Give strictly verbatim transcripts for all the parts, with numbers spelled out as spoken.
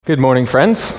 Good morning, friends.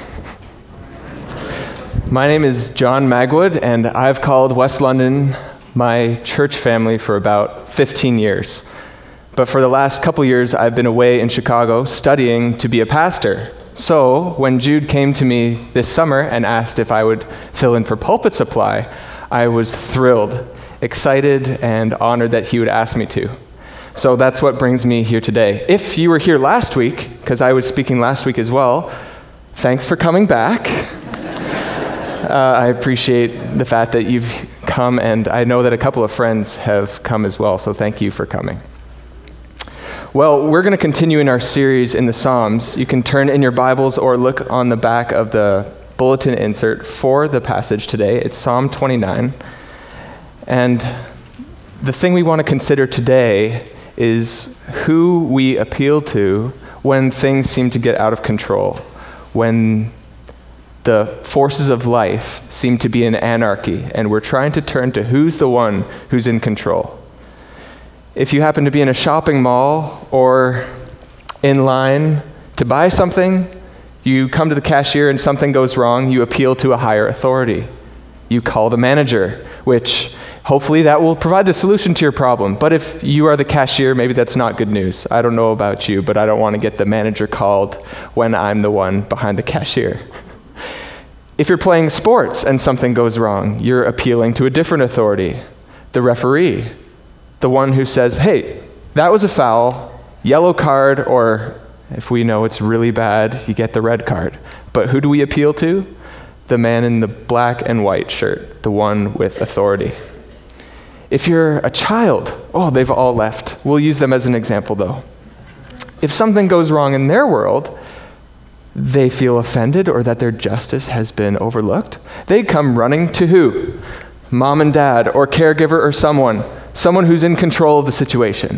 My name is John Magwood, and I've called West London my church family for about fifteen years. But for the last couple years, I've been away in Chicago studying to be a pastor. So when Jude came to me this summer and asked if I would fill in for pulpit supply, I was thrilled, excited, and honored that he would ask me to. So that's what brings me here today. If you were here last week, because I was speaking last week as well, thanks for coming back. uh, I appreciate the fact that you've come, and I know that a couple of friends have come as well, so thank you for coming. Well, we're going to continue in our series in the Psalms. You can turn in your Bibles or look on the back of the bulletin insert for the passage today. It's Psalm twenty-nine. And the thing we want to consider today is who we appeal to when things seem to get out of control, when the forces of life seem to be in anarchy, and we're trying to turn to who's the one who's in control. If you happen to be in a shopping mall or in line to buy something, you come to the cashier and something goes wrong, you appeal to a higher authority. You call the manager, which hopefully that will provide the solution to your problem. But if you are the cashier, maybe that's not good news. I don't know about you, but I don't want to get the manager called when I'm the one behind the cashier. If you're playing sports and something goes wrong, you're appealing to a different authority, the referee, the one who says, hey, that was a foul, yellow card, or if we know it's really bad, you get the red card. But who do we appeal to? The man in the black and white shirt, the one with authority. If you're a child, oh, they've all left. We'll use them as an example, though. If something goes wrong in their world, they feel offended or that their justice has been overlooked. They come running to who? Mom and dad or caregiver or someone, someone who's in control of the situation.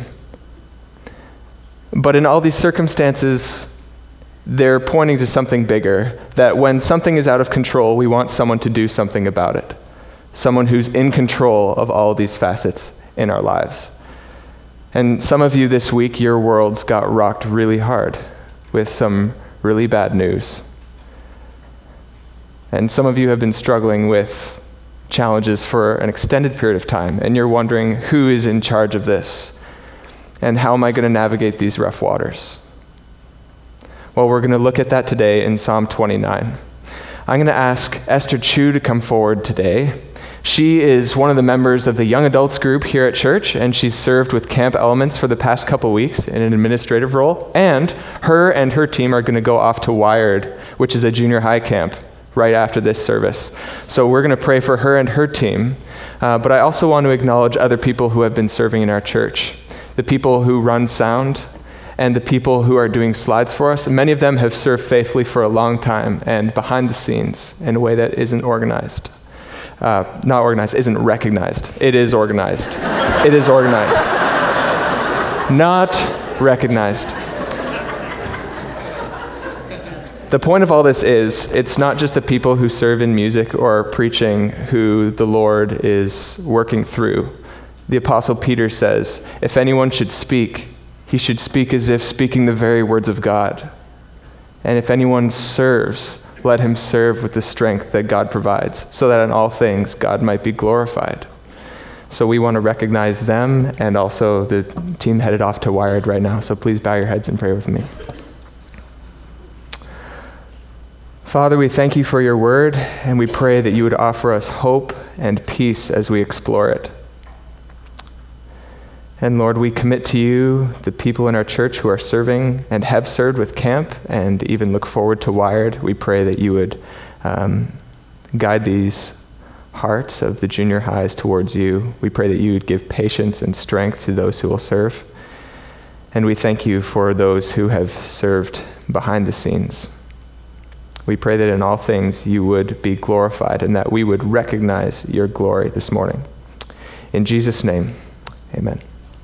But in all these circumstances, they're pointing to something bigger, that when something is out of control, we want someone to do something about it. Someone who's in control of all these facets in our lives. And some of you this week, your worlds got rocked really hard with some really bad news. And some of you have been struggling with challenges for an extended period of time, and you're wondering who is in charge of this, and how am I going to navigate these rough waters? Well, we're going to look at that today in Psalm twenty-nine. I'm going to ask Esther Chu to come forward today. She is one of the members of the young adults group here at church, and she's served with Camp Elements for the past couple weeks in an administrative role. And her and her team are going to go off to Wired, which is a junior high camp, right after this service. So we're going to pray for her and her team. Uh, but I also want to acknowledge other people who have been serving in our church, the people who run sound, and the people who are doing slides for us. Many of them have served faithfully for a long time and behind the scenes in a way that isn't organized. Uh, not organized, isn't recognized. It is organized. It is organized. Not recognized. The point of all this is, it's not just the people who serve in music or preaching who the Lord is working through. The Apostle Peter says, if anyone should speak, he should speak as if speaking the very words of God. And if anyone serves, let him serve with the strength that God provides, so that in all things God might be glorified. So we want to recognize them and also the team headed off to Wired right now. So please bow your heads and pray with me. Father, we thank you for your word, and we pray that you would offer us hope and peace as we explore it. And Lord, we commit to you the people in our church who are serving and have served with camp and even look forward to Wired. We pray that you would um, guide these hearts of the junior highs towards you. We pray that you would give patience and strength to those who will serve. And we thank you for those who have served behind the scenes. We pray that in all things you would be glorified and that we would recognize your glory this morning. In Jesus' name, amen.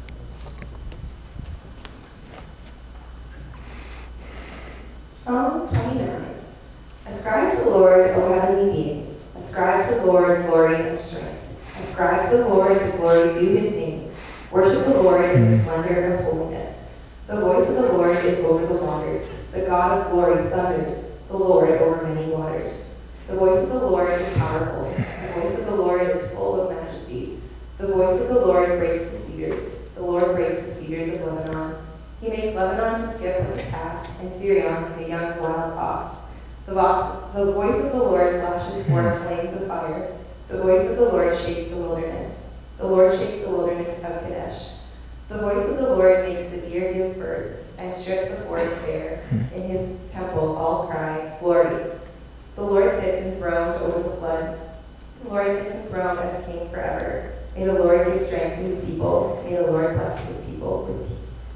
Psalm twenty-nine. Ascribe to the Lord, O heavenly beings. Ascribe to the Lord glory and strength. Ascribe to the Lord the glory due his name. Worship the Lord in the splendor of holiness. The voice of the Lord is over the waters. The God of glory thunders. the Lord over many waters. The voice of the Lord is powerful. The voice of the Lord is full of majesty. The voice of the Lord breaks the cedars. The Lord breaks the cedars of Lebanon. He makes Lebanon to skip like a calf, and Syrian like a young wild ox. The, vox, the voice of the Lord flashes forth flames of fire. The voice of the Lord shakes the wilderness. The Lord shakes the wilderness of Kadesh. The voice of the Lord makes the deer give birth, and strips the forest bare. In his temple all cry, Glory. The Lord sits enthroned over the flood. The Lord sits enthroned as king forever. May the Lord give strength to his people. May the Lord bless his people with peace.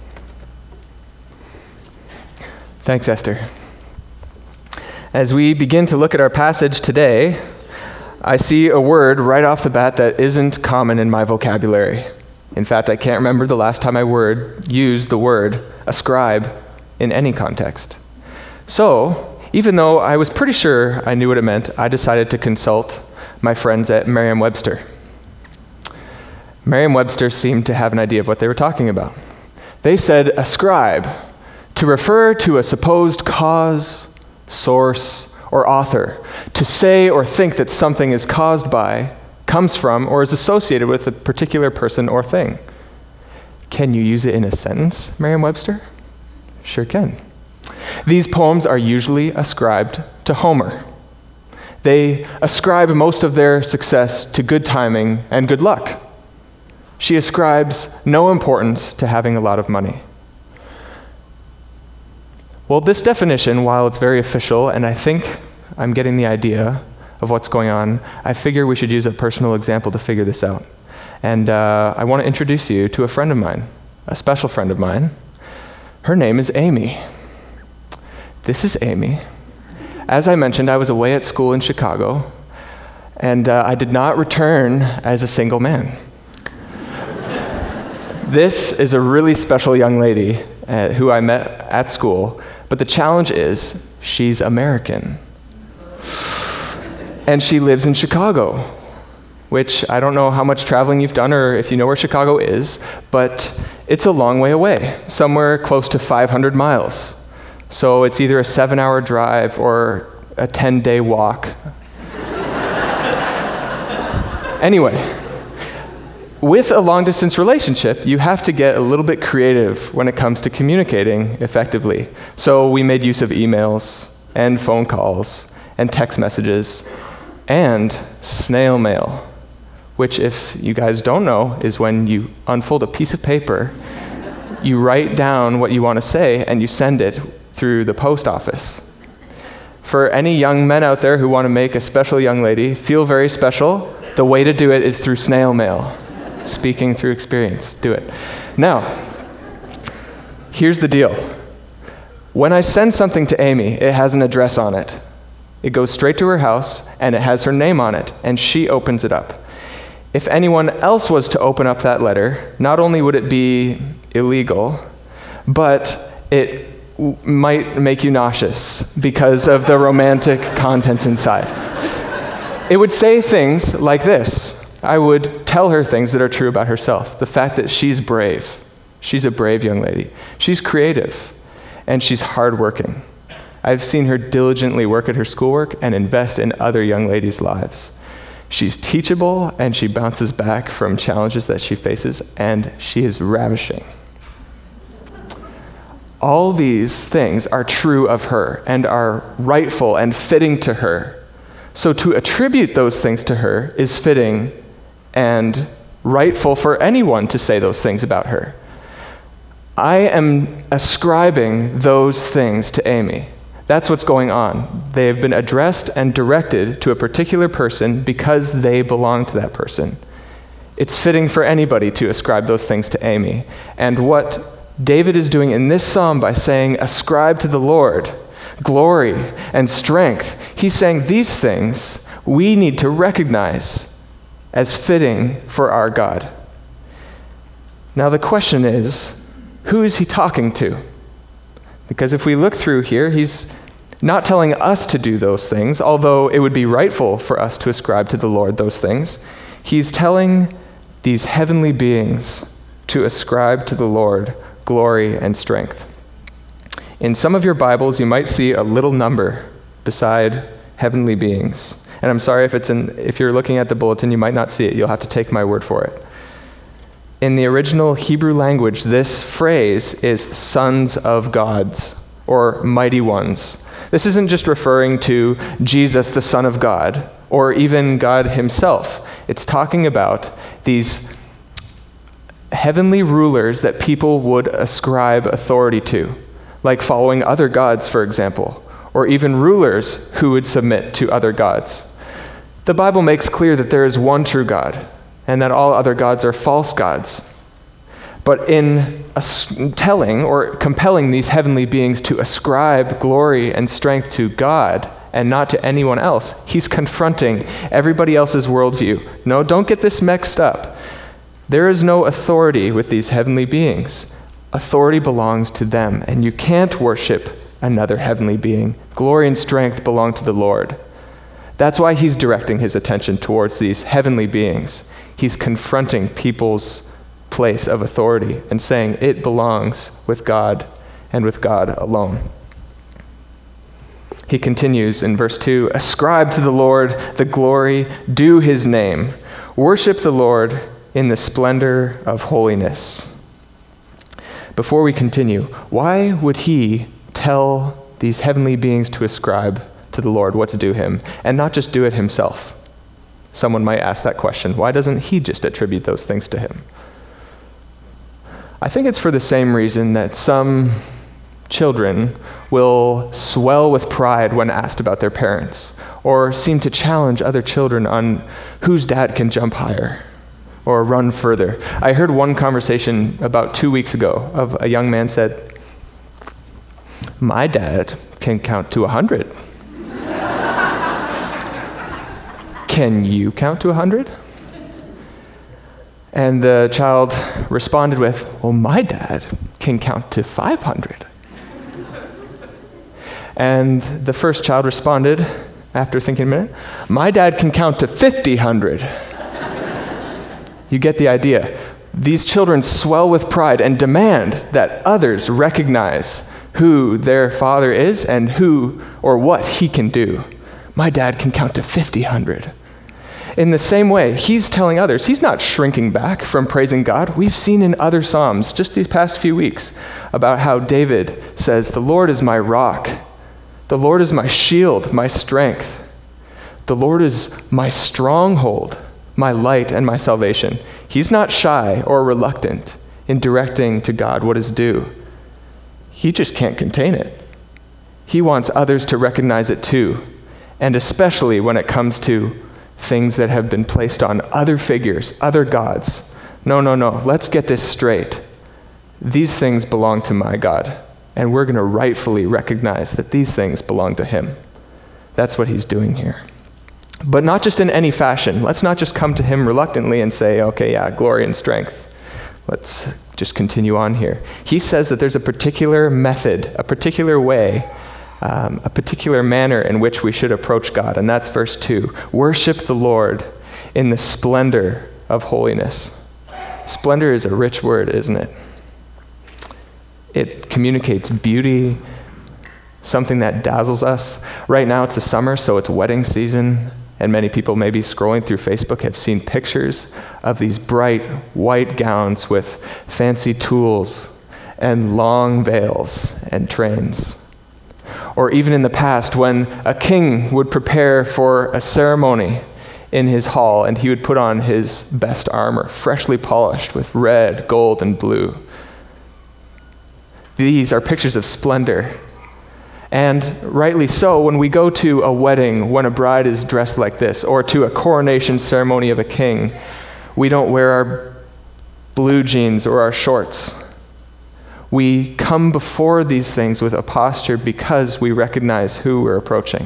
Thanks, Esther. As we begin to look at our passage today, I see a word right off the bat that isn't common in my vocabulary. In fact, I can't remember the last time I word used the word ascribe in any context. So, even though I was pretty sure I knew what it meant, I decided to consult my friends at Merriam-Webster. Merriam-Webster seemed to have an idea of what they were talking about. They said ascribe to refer to a supposed cause, source, or author, to say or think that something is caused by, comes from, or is associated with a particular person or thing. Can you use it in a sentence, Merriam-Webster? Sure can. These poems are usually ascribed to Homer. They ascribe most of their success to good timing and good luck. She ascribes no importance to having a lot of money. Well, this definition, while it's very official, and I think I'm getting the idea of what's going on, I figure we should use a personal example to figure this out. And uh, I want to introduce you to a friend of mine, a special friend of mine. Her name is Amy. This is Amy. As I mentioned, I was away at school in Chicago, and uh, I did not return as a single man. This is a really special young lady uh, who I met at school, but the challenge is she's American. And she lives in Chicago, which I don't know how much traveling you've done or if you know where Chicago is, but it's a long way away, somewhere close to five hundred miles. So it's either a seven-hour drive or a ten-day walk. Anyway, with a long-distance relationship, you have to get a little bit creative when it comes to communicating effectively. So we made use of emails and phone calls and text messages and snail mail, which, if you guys don't know, is when you unfold a piece of paper, you write down what you want to say, and you send it through the post office. For any young men out there who want to make a special young lady feel very special, the way to do it is through snail mail. Speaking through experience, do it. Now, here's the deal. When I send something to Amy, it has an address on it. It goes straight to her house, and it has her name on it, and she opens it up. If anyone else was to open up that letter, not only would it be illegal, but it w- might make you nauseous because of the romantic contents inside. It would say things like this. I would tell her things that are true about herself. The fact that she's brave. She's a brave young lady. She's creative, and she's hardworking. I've seen her diligently work at her schoolwork and invest in other young ladies' lives. She's teachable, and she bounces back from challenges that she faces, and she is ravishing. All these things are true of her and are rightful and fitting to her. So to attribute those things to her is fitting and rightful for anyone to say those things about her. I am ascribing those things to Amy. That's what's going on. They have been addressed and directed to a particular person because they belong to that person. It's fitting for anybody to ascribe those things to Amy. And what David is doing in this psalm by saying, ascribe to the Lord glory and strength, he's saying these things we need to recognize as fitting for our God. Now the question is, who is he talking to? Because if we look through here, he's not telling us to do those things, although it would be rightful for us to ascribe to the Lord those things. He's telling these heavenly beings to ascribe to the Lord glory and strength. In some of your Bibles, you might see a little number beside heavenly beings. And I'm sorry if it's in, if you're looking at the bulletin, you might not see it. You'll have to take my word for it. In the original Hebrew language, this phrase is sons of gods, or mighty ones. This isn't just referring to Jesus, the Son of God, or even God himself. It's talking about these heavenly rulers that people would ascribe authority to, like following other gods, for example, or even rulers who would submit to other gods. The Bible makes clear that there is one true God, and that all other gods are false gods. But in as- telling or compelling these heavenly beings to ascribe glory and strength to God and not to anyone else, he's confronting everybody else's worldview. No, don't get this mixed up. There is no authority with these heavenly beings. Authority belongs to them, and you can't worship another heavenly being. Glory and strength belong to the Lord. That's why he's directing his attention towards these heavenly beings. He's confronting people's place of authority and saying it belongs with God and with God alone. He continues in verse two, ascribe to the Lord the glory due his name. Worship the Lord in the splendor of holiness. Before we continue, why would he tell these heavenly beings to ascribe to the Lord what's due him, and not just do it himself? Someone might ask that question. Why doesn't he just attribute those things to him? I think it's for the same reason that some children will swell with pride when asked about their parents, or seem to challenge other children on whose dad can jump higher or run further. I heard one conversation about two weeks ago of a young man said, my dad can count to a hundred. Can you count to a hundred? And the child responded with, well, my dad can count to five hundred. And the first child responded, after thinking a minute, my dad can count to fifty hundred. You get the idea. These children swell with pride and demand that others recognize who their father is and who or what he can do. My dad can count to fifty hundred. In the same way, he's telling others, he's not shrinking back from praising God. We've seen in other Psalms just these past few weeks about how David says, the Lord is my rock. The Lord is my shield, my strength. The Lord is my stronghold, my light and my salvation. He's not shy or reluctant in directing to God what is due. He just can't contain it. He wants others to recognize it too, and especially when it comes to things that have been placed on other figures, other gods. No, no, no, let's get this straight. These things belong to my God, and we're going to rightfully recognize that these things belong to him. That's what he's doing here. But not just in any fashion. Let's not just come to him reluctantly and say, okay, yeah, glory and strength. Let's just continue on here. He says that there's a particular method, a particular way, um, a particular manner in which we should approach God, and that's verse two. Worship the Lord in the splendor of holiness. Splendor is a rich word, isn't it? It communicates beauty, something that dazzles us. Right now it's the summer, so it's wedding season, and many people maybe scrolling through Facebook have seen pictures of these bright white gowns with fancy tools and long veils and trains. Or even in the past, when a king would prepare for a ceremony in his hall, and he would put on his best armor, freshly polished with red, gold, and blue. These are pictures of splendor. And rightly so, when we go to a wedding, when a bride is dressed like this, or to a coronation ceremony of a king, we don't wear our blue jeans or our shorts. We come before these things with a posture because we recognize who we're approaching.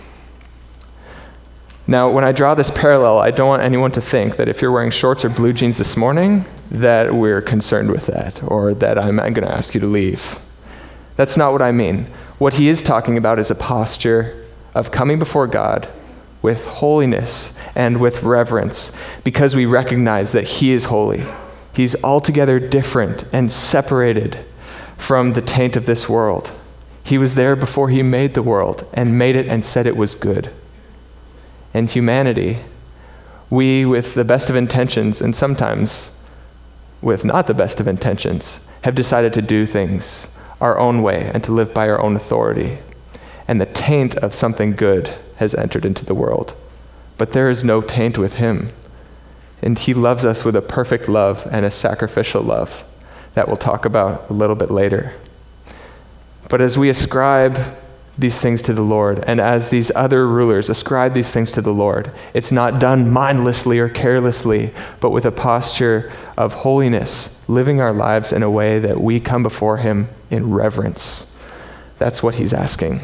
Now, when I draw this parallel, I don't want anyone to think that if you're wearing shorts or blue jeans this morning, that we're concerned with that, or that I'm going to ask you to leave. That's not what I mean. What he is talking about is a posture of coming before God with holiness and with reverence, because we recognize that he is holy. He's altogether different and separated from the taint of this world. He was there before he made the world and made it and said it was good. And humanity, we with the best of intentions and sometimes with not the best of intentions, have decided to do things our own way and to live by our own authority. And the taint of something good has entered into the world. But there is no taint with him. And he loves us with a perfect love and a sacrificial love that we'll talk about a little bit later. But as we ascribe these things to the Lord, and as these other rulers ascribe these things to the Lord, it's not done mindlessly or carelessly, but with a posture of holiness, living our lives in a way that we come before him in reverence. That's what he's asking.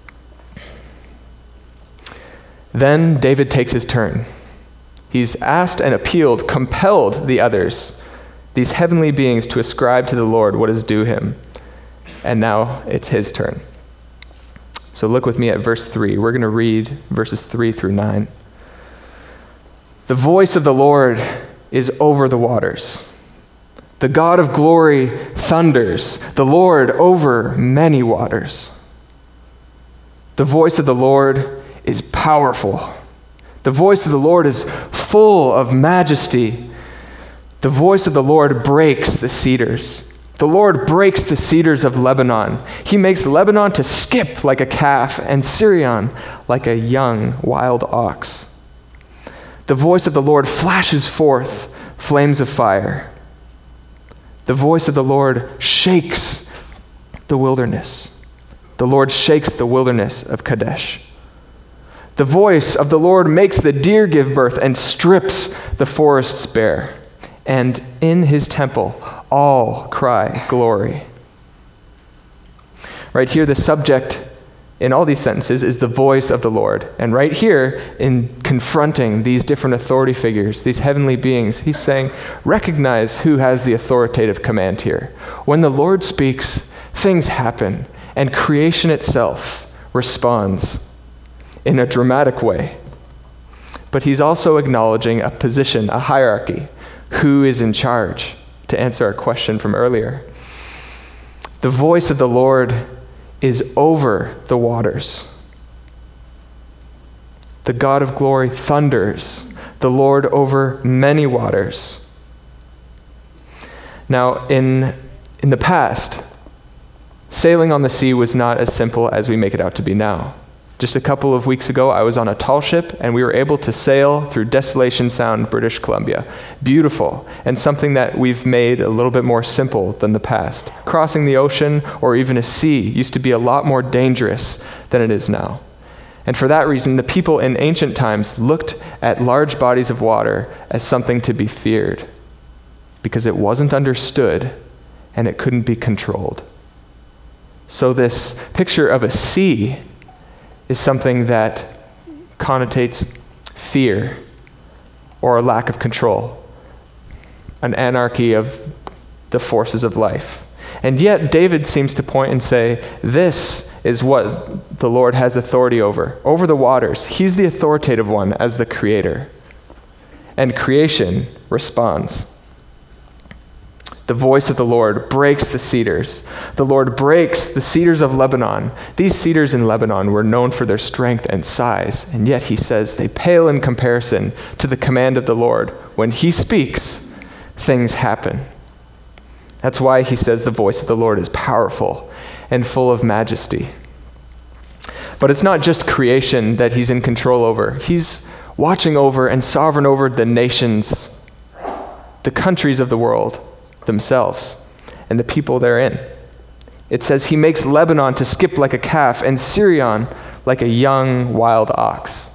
Then David takes his turn. He's asked and appealed, compelled the others, these heavenly beings, to ascribe to the Lord what is due him. And now it's his turn. So look with me at verse three. We're going to read verses three through nine. The voice of the Lord is over the waters. The God of glory thunders, the Lord over many waters. The voice of the Lord is powerful. The voice of the Lord is full of majesty. The voice of the Lord breaks the cedars. The Lord breaks the cedars of Lebanon. He makes Lebanon to skip like a calf and Sirion like a young wild ox. The voice of the Lord flashes forth flames of fire. The voice of the Lord shakes the wilderness. The Lord shakes the wilderness of Kadesh. The voice of the Lord makes the deer give birth and strips the forests bare. And in his temple, all cry glory. Right here, the subject in all these sentences is the voice of the Lord. And right here, in confronting these different authority figures, these heavenly beings, he's saying, recognize who has the authoritative command here. When the Lord speaks, things happen, and creation itself responds in a dramatic way. But he's also acknowledging a position, a hierarchy. Who is in charge? To answer our question from earlier. The voice of the Lord is over the waters. The God of glory thunders, the Lord over many waters. Now, in, in the past, sailing on the sea was not as simple as we make it out to be now. Just a couple of weeks ago, I was on a tall ship, and we were able to sail through Desolation Sound, British Columbia. Beautiful, and something that we've made a little bit more simple than the past. Crossing the ocean or even a sea used to be a lot more dangerous than it is now. And for that reason, the people in ancient times looked at large bodies of water as something to be feared, because it wasn't understood and it couldn't be controlled. So this picture of a sea is something that connotates fear or a lack of control, an anarchy of the forces of life. And yet David seems to point and say, this is what the Lord has authority over, over the waters. He's the authoritative one as the creator. And creation responds. The voice of the Lord breaks the cedars. The Lord breaks the cedars of Lebanon. These cedars in Lebanon were known for their strength and size, and yet he says they pale in comparison to the command of the Lord. When he speaks, things happen. That's why he says the voice of the Lord is powerful and full of majesty. But it's not just creation that he's in control over. He's watching over and sovereign over the nations, the countries of the world themselves, and the people therein. It says he makes Lebanon to skip like a calf and Sirion like a young wild ox.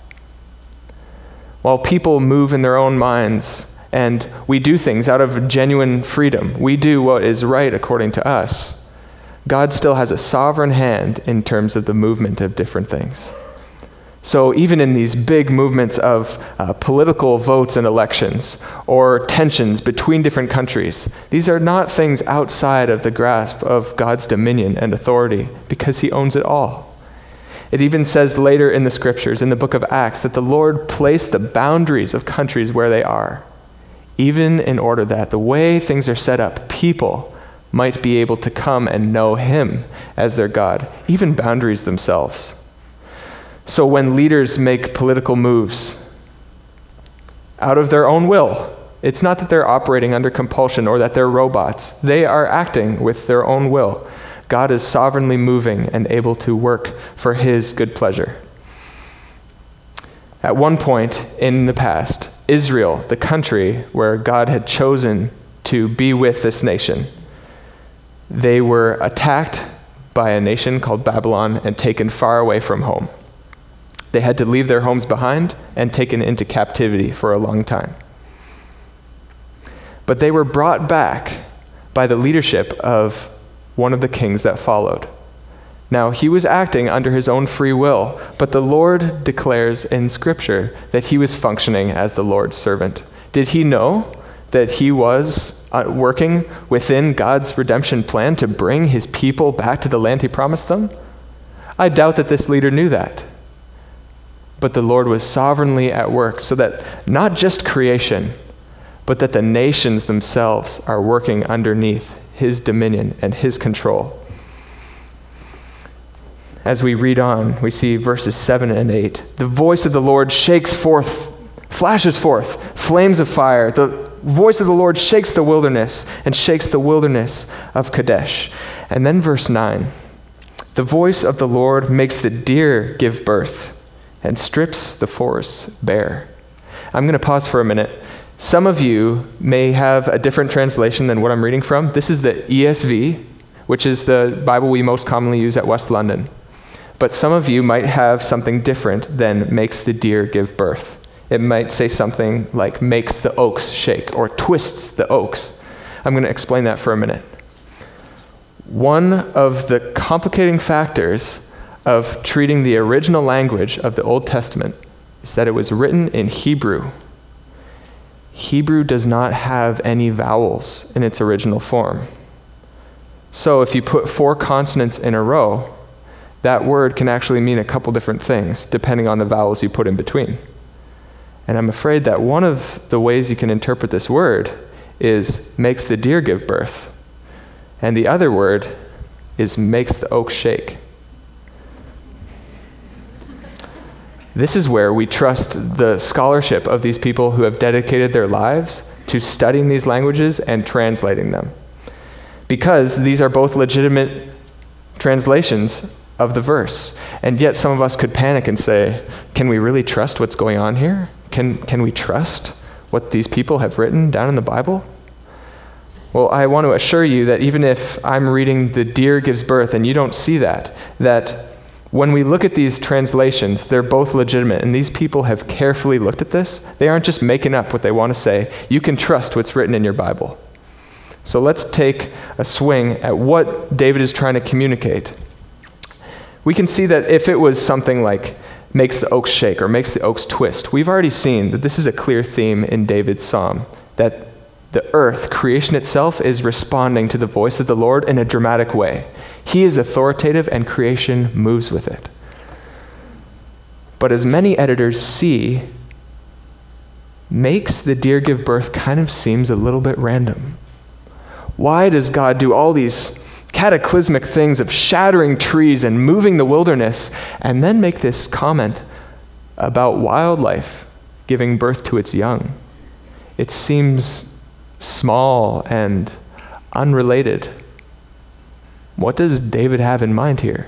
While people move in their own minds and we do things out of genuine freedom, we do what is right according to us, God still has a sovereign hand in terms of the movement of different things. So even in these big movements of uh, political votes and elections or tensions between different countries, these are not things outside of the grasp of God's dominion and authority because he owns it all. It even says later in the scriptures, in the book of Acts, that the Lord placed the boundaries of countries where they are, even in order that the way things are set up, people might be able to come and know him as their God, even boundaries themselves. So when leaders make political moves out of their own will, it's not that they're operating under compulsion or that they're robots. They are acting with their own will. God is sovereignly moving and able to work for his good pleasure. At one point in the past, Israel, the country where God had chosen to be with this nation, they were attacked by a nation called Babylon and taken far away from home. They had to leave their homes behind and taken into captivity for a long time. But they were brought back by the leadership of one of the kings that followed. Now, he was acting under his own free will, but the Lord declares in Scripture that he was functioning as the Lord's servant. Did he know that he was uh, working within God's redemption plan to bring his people back to the land he promised them? I doubt that this leader knew that. But the Lord was sovereignly at work so that not just creation, but that the nations themselves are working underneath his dominion and his control. As we read on, we see verses seven and eight. The voice of the Lord shakes forth, flashes forth, flames of fire. The voice of the Lord shakes the wilderness and shakes the wilderness of Kadesh. And then verse nine. The voice of the Lord makes the deer give birth and strips the forests bare. I'm going to pause for a minute. Some of you may have a different translation than what I'm reading from. This is the E S V, which is the Bible we most commonly use at West London. But some of you might have something different than makes the deer give birth. It might say something like makes the oaks shake or twists the oaks. I'm going to explain that for a minute. One of the complicating factors of treating the original language of the Old Testament is that it was written in Hebrew. Hebrew does not have any vowels in its original form. So if you put four consonants in a row, that word can actually mean a couple different things depending on the vowels you put in between. And I'm afraid that one of the ways you can interpret this word is makes the deer give birth. And the other word is makes the oak shake. This is where we trust the scholarship of these people who have dedicated their lives to studying these languages and translating them. Because these are both legitimate translations of the verse. And yet some of us could panic and say, can we really trust what's going on here? Can, can we trust what these people have written down in the Bible? Well, I want to assure you that even if I'm reading the deer gives birth and you don't see that, that when we look at these translations, they're both legitimate, and these people have carefully looked at this. They aren't just making up what they want to say. You can trust what's written in your Bible. So let's take a swing at what David is trying to communicate. We can see that if it was something like makes the oaks shake or makes the oaks twist, we've already seen that this is a clear theme in David's psalm, that the earth, creation itself, is responding to the voice of the Lord in a dramatic way. He is authoritative and creation moves with it. But as many editors see, makes the deer give birth kind of seems a little bit random. Why does God do all these cataclysmic things of shattering trees and moving the wilderness, and then make this comment about wildlife giving birth to its young? It seems small and unrelated. What does David have in mind here?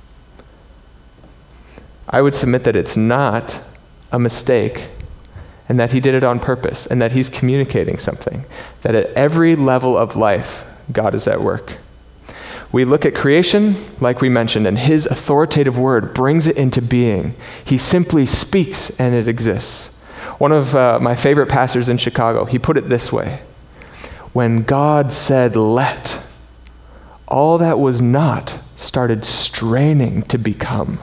I would submit that it's not a mistake, and that he did it on purpose, and that he's communicating something, that at every level of life, God is at work. We look at creation, like we mentioned, and his authoritative word brings it into being. He simply speaks and it exists. One of uh, my favorite pastors in Chicago, he put it this way: when God said, let, all that was not started straining to become.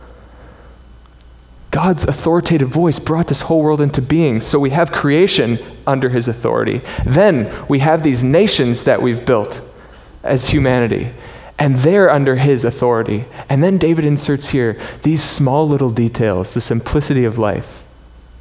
God's authoritative voice brought this whole world into being. So we have creation under his authority. Then we have these nations that we've built as humanity, and they're under his authority. And then David inserts here these small little details, the simplicity of life,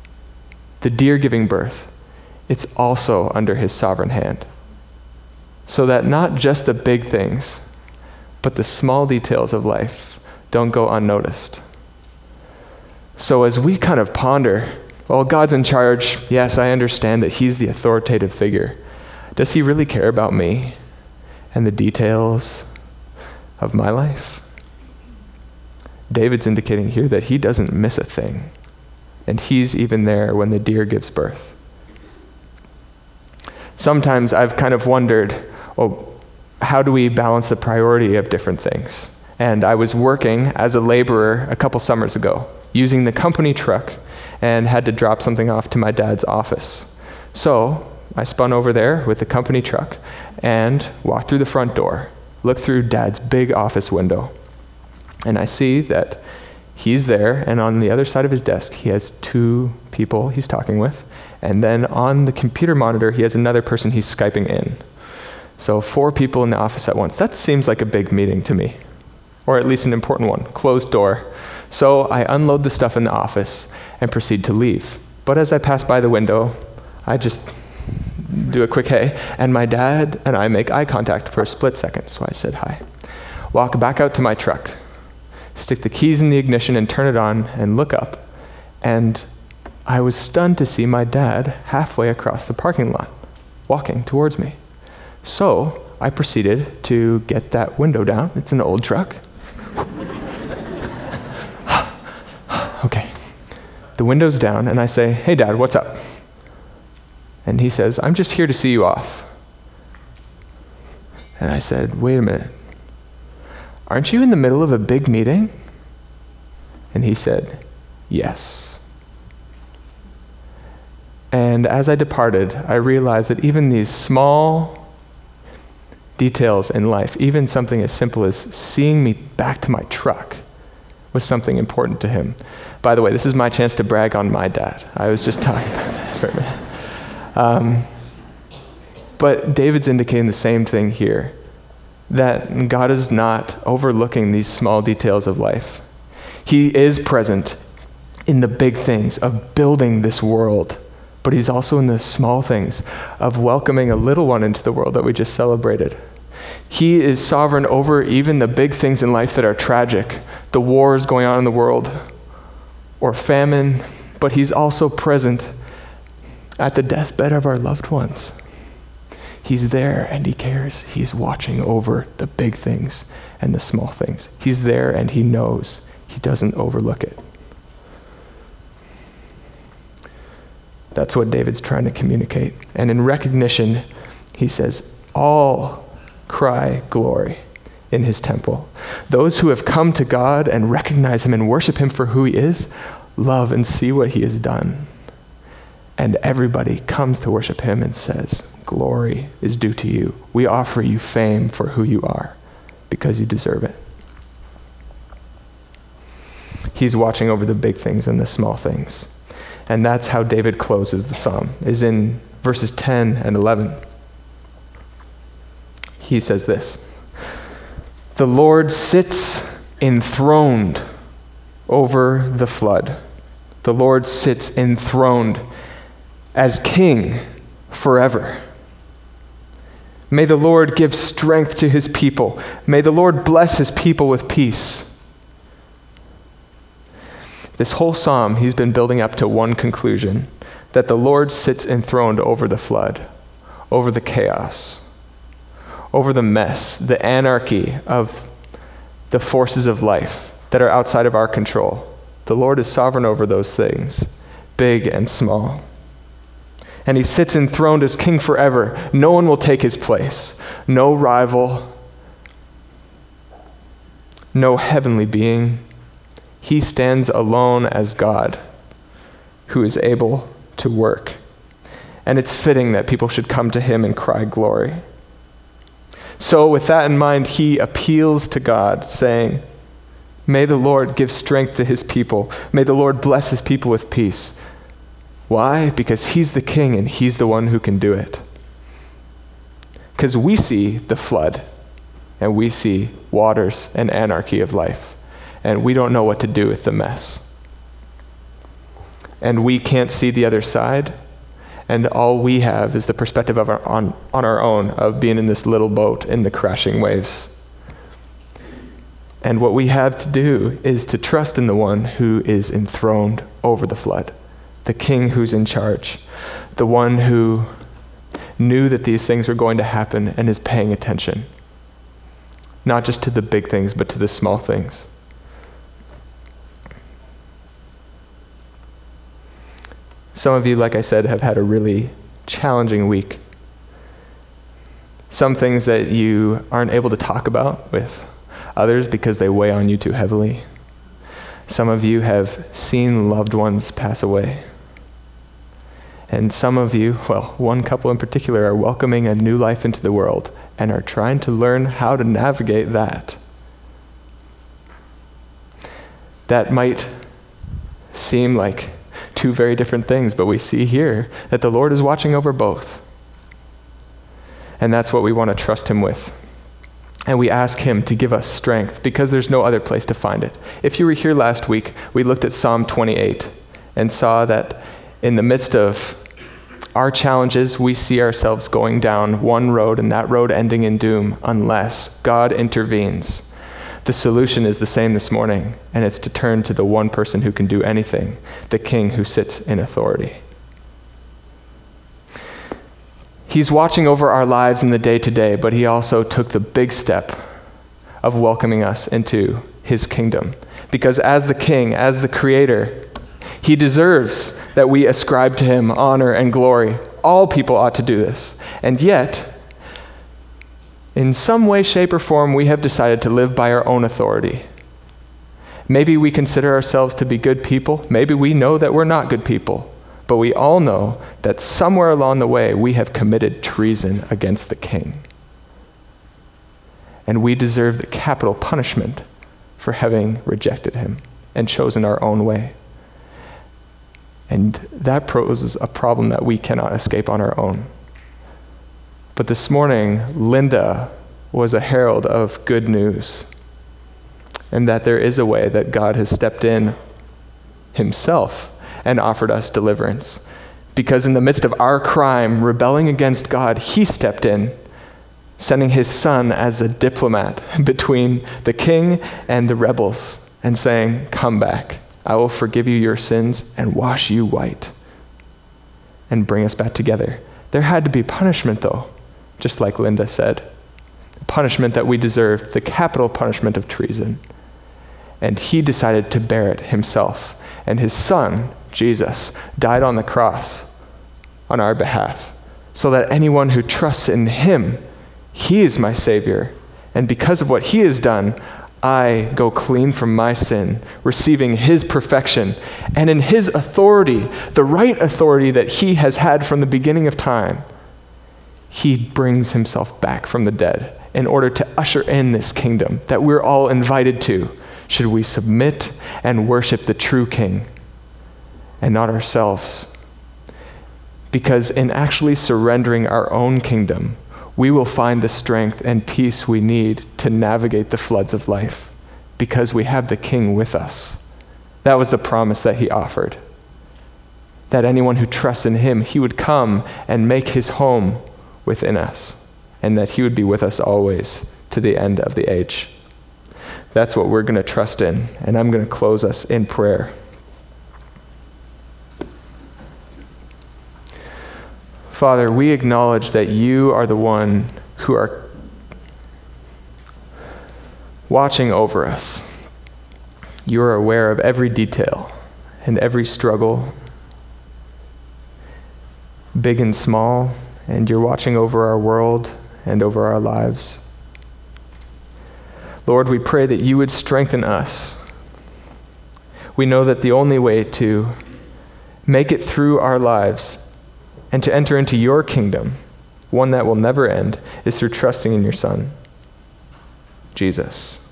the deer giving birth. It's also under his sovereign hand. so that not just the big things, but the small details of life don't go unnoticed. So as we kind of ponder, well, God's in charge. Yes, I understand that he's the authoritative figure. Does he really care about me and the details of my life? David's indicating here that he doesn't miss a thing, and he's even there when the deer gives birth. Sometimes I've kind of wondered, oh, how do we balance the priority of different things? And I was working as a laborer a couple summers ago, using the company truck, and had to drop something off to my dad's office. So I spun over there with the company truck and walked through the front door, looked through Dad's big office window, and I see that he's there, and on the other side of his desk, he has two people he's talking with, and then on the computer monitor, he has another person he's Skyping in. So four people in the office at once. That seems like a big meeting to me, or at least an important one, closed door. So I unload the stuff in the office and proceed to leave. But as I pass by the window, I just do a quick hey, and my dad and I make eye contact for a split second, so I said hi. Walk back out to my truck, stick the keys in the ignition and turn it on and look up, and I was stunned to see my dad halfway across the parking lot, walking towards me. So I proceeded to get that window down. It's an old truck. Okay. The window's down, and I say, hey, Dad, what's up? And he says, I'm just here to see you off. And I said, wait a minute. Aren't you in the middle of a big meeting? And he said, yes. And as I departed, I realized that even these small details in life, even something as simple as seeing me back to my truck, was something important to him. By the way, this is my chance to brag on my dad. I was just talking about that for a minute. Um, but David's indicating the same thing here, that God is not overlooking these small details of life. He is present in the big things of building this world, but he's also in the small things of welcoming a little one into the world that we just celebrated. He is sovereign over even the big things in life that are tragic, the wars going on in the world, or famine, but he's also present at the deathbed of our loved ones. He's there and he cares. He's watching over the big things and the small things. He's there and he knows. He doesn't overlook it. That's what David's trying to communicate. And in recognition, he says, all cry glory in his temple. Those who have come to God and recognize him and worship him for who he is, love and see what he has done. And everybody comes to worship him and says, glory is due to you. We offer you fame for who you are because you deserve it. He's watching over the big things and the small things. And that's how David closes the psalm, is in verses ten and eleven. He says this, the Lord sits enthroned over the flood. The Lord sits enthroned as king forever. May the Lord give strength to his people. May the Lord bless his people with peace. This whole psalm, he's been building up to one conclusion, that the Lord sits enthroned over the flood, over the chaos, over the mess, the anarchy of the forces of life that are outside of our control. The Lord is sovereign over those things, big and small. And he sits enthroned as king forever. No one will take his place. No rival, no heavenly being. He stands alone as God, who is able to work. And it's fitting that people should come to him and cry glory. So with that in mind, he appeals to God, saying, may the Lord give strength to his people. May the Lord bless his people with peace. Why? Because he's the king and he's the one who can do it. Because we see the flood and we see waters and anarchy of life, and we don't know what to do with the mess. And we can't see the other side, And all we have is the perspective of our, on, on our own of being in this little boat in the crashing waves. And what we have to do is to trust in the one who is enthroned over the flood, the king who's in charge, the one who knew that these things were going to happen and is paying attention, not just to the big things, but to the small things. Some of you, like I said, have had a really challenging week. Some things that you aren't able to talk about with others because they weigh on you too heavily. Some of you have seen loved ones pass away. And some of you, well, one couple in particular, are welcoming a new life into the world and are trying to learn how to navigate that. That might seem like two very different things, but we see here that the Lord is watching over both. And that's what we want to trust him with. And we ask him to give us strength because there's no other place to find it. If you were here last week, we looked at Psalm twenty-eight and saw that in the midst of our challenges, we see ourselves going down one road and that road ending in doom unless God intervenes. The solution is the same this morning, and it's to turn to the one person who can do anything, the King who sits in authority. He's watching over our lives in the day-to-day, but he also took the big step of welcoming us into his kingdom. Because as the King, as the Creator, he deserves that we ascribe to him honor and glory. All people ought to do this. And yet, in some way, shape, or form, we have decided to live by our own authority. Maybe we consider ourselves to be good people. Maybe we know that we're not good people. But we all know that somewhere along the way, we have committed treason against the King. And we deserve the capital punishment for having rejected him and chosen our own way. And that poses a problem that we cannot escape on our own. But this morning, Linda was a herald of good news, and that there is a way that God has stepped in himself and offered us deliverance. Because in the midst of our crime, rebelling against God, he stepped in, sending his son as a diplomat between the king and the rebels, and saying, "Come back. I will forgive you your sins and wash you white," and bring us back together. There had to be punishment, though, just like Linda said. Punishment that we deserved, the capital punishment of treason. And he decided to bear it himself. And his son, Jesus, died on the cross on our behalf, so that anyone who trusts in him, he is my Savior. And because of what he has done, I go clean from my sin, receiving his perfection, and in his authority, the right authority that he has had from the beginning of time, he brings himself back from the dead in order to usher in this kingdom that we're all invited to, should we submit and worship the true King and not ourselves. Because in actually surrendering our own kingdom, we will find the strength and peace we need to navigate the floods of life, because we have the King with us. That was the promise that he offered. That anyone who trusts in him, he would come and make his home within us, and that he would be with us always to the end of the age. That's what we're going to trust in, and I'm going to close us in prayer. Father, we acknowledge that you are the one who are watching over us. You are aware of every detail and every struggle, big and small, and you're watching over our world and over our lives. Lord, we pray that you would strengthen us. We know that the only way to make it through our lives and to enter into your kingdom, one that will never end, is through trusting in your Son, Jesus.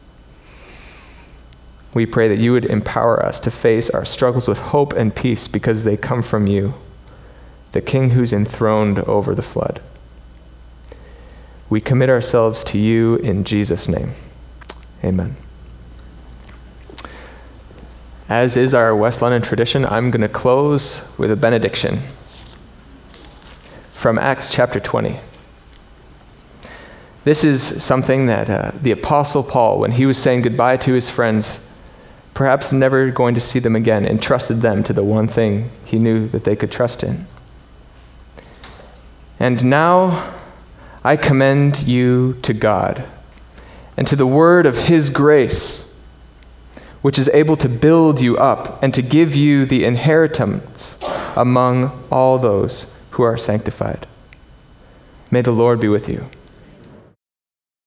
We pray that you would empower us to face our struggles with hope and peace because they come from you, the King who's enthroned over the flood. We commit ourselves to you in Jesus' name. Amen. As is our West London tradition, I'm going to close with a benediction. from Acts chapter twenty. This is something that uh, the Apostle Paul, when he was saying goodbye to his friends, perhaps never going to see them again, entrusted them to the one thing he knew that they could trust in. And now I commend you to God and to the word of his grace, which is able to build you up and to give you the inheritance among all those who are sanctified. May the Lord be with you.